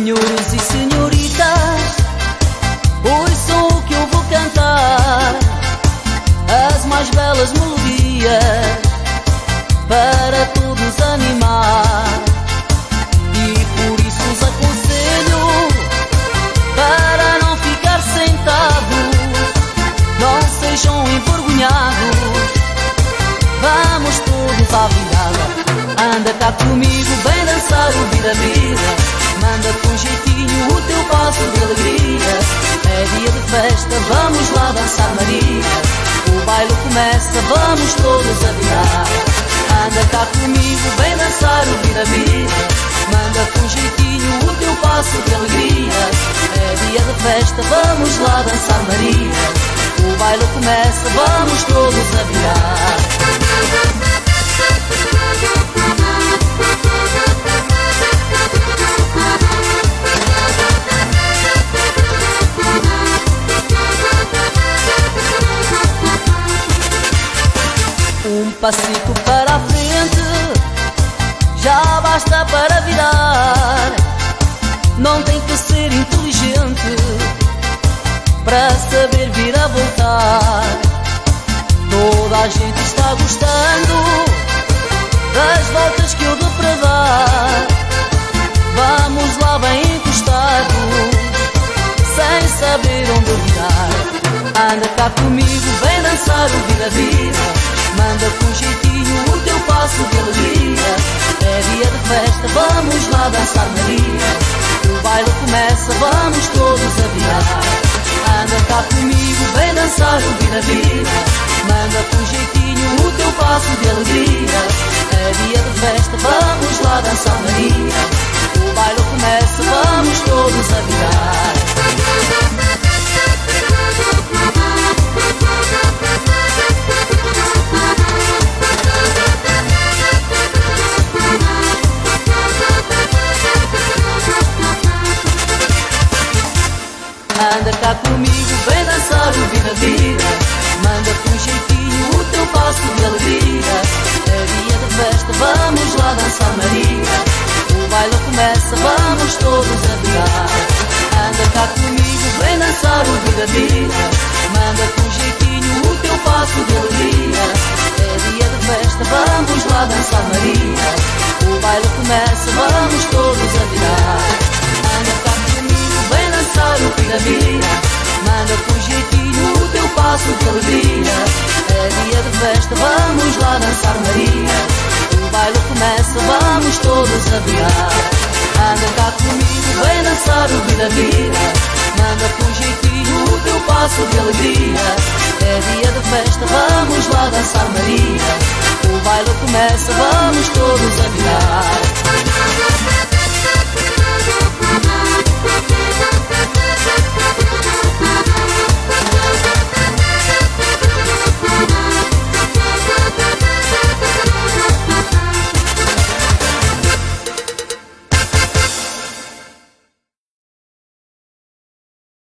Senhores e senhoritas, ouçam o que eu vou cantar, as mais belas melodias para todos animar. E por isso os aconselho para não ficar sentados, não sejam envergonhados, vamos todos à virada. Anda cá comigo, vem dançar o vira-vira, manda com jeitinho o teu passo de alegria. É dia de festa, vamos lá dançar Maria, o baile começa, vamos todos a virar. Anda cá comigo, vem dançar o vira-vira, manda com jeitinho o teu passo de alegria. É dia de festa, vamos lá dançar Maria, o baile começa, vamos todos a virar. Um passito para a frente já basta para virar. Não tem que ser inteligente para saber vir a voltar. Toda a gente está gostando das voltas que eu dou para dar. Vamos lá bem encostados, sem saber onde virar. Anda cá comigo, vem dançar o vira-vira, manda com jeitinho o teu passo de alegria. É dia de festa, vamos lá dançar Maria, o baile começa, vamos todos a virar. Anda cá comigo, vem dançar o vira-vira, manda com jeitinho o teu passo de alegria. É dia de festa, vamos lá dançar Maria, o baile começa, vamos todos a virar. Anda cá comigo, vem dançar o vira-vira, manda com jeitinho o teu passo de alegria. É dia de festa, vamos lá dançar Maria, o baile começa, vamos todos a virar. Anda cá comigo, vem dançar o vira-vira, manda com jeitinho o teu passo de alegria. É dia de festa, vamos lá dançar Maria, o baile começa, vamos todos a virar. Anda cá comigo, vem dançar o vira-vira, manda com jeitinho o teu passo de alegria. É dia de festa, vamos lá dançar Maria, o baile começa, vamos todos a virar. Anda cá comigo, vem dançar o vira-vira, manda com jeitinho o teu passo de alegria. É dia de festa, vamos lá dançar Maria, o baile começa, vamos todos a virar.